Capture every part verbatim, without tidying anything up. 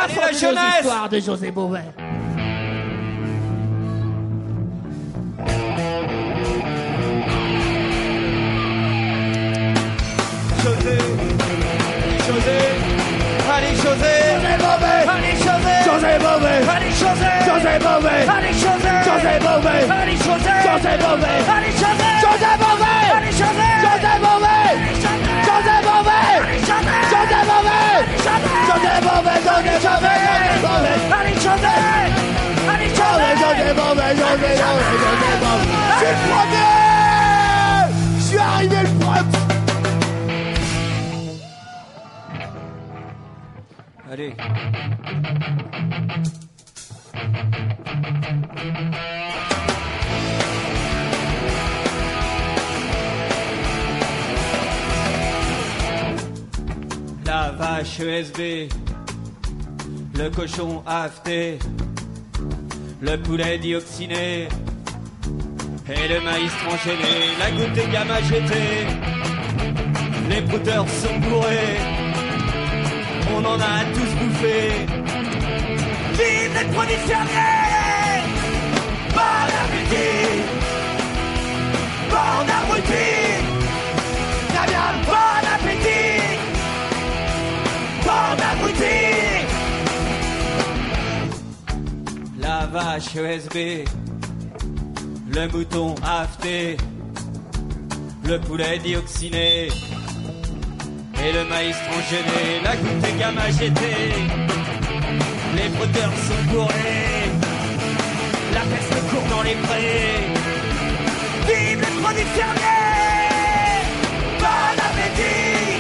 la Allez, fin la de nos jeunesse. histoires de José Bové. José, José, allez José, José Bové. allez José, José Bové. allez José, José Bové. allez José, José Bové. allez José, José Bové. allez José, José Bové. allez José, José Bové. José Bové. allez José, José Bové. José Bové. José Bové. allez José, allez José, José Bové. José Bové. José Bové. Je suis le premier. Je suis arrivé le premier. allez. La vache E S B, le cochon afté, le poulet dioxiné et le maïs transgéné, la goutte gamma G T, les brouteurs sont bourrés, on en a tous bouffé. Vive les produits fermiers! Bon appétit! Bon abruti! Très bien, bon appétit! Bon abruti! La vache E S B, le mouton afté, le poulet dioxiné et le maïs transgéné, la goutte gamma G T, les brouteurs sont bourrés, la peste court dans les prés. Vive les produits fermiers! Bon appétit!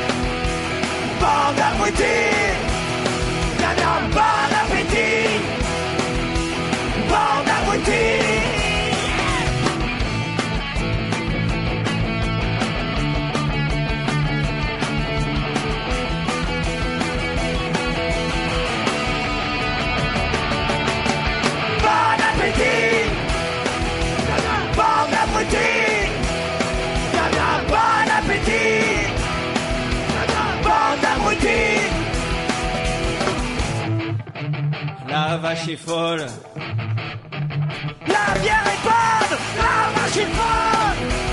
Bon abruti! Bien bien, bon appétit! Bon abruti! Bon appétit! Bon appétit! Bon abruti! La vache est folle. La bière est bonne! La vache est folle!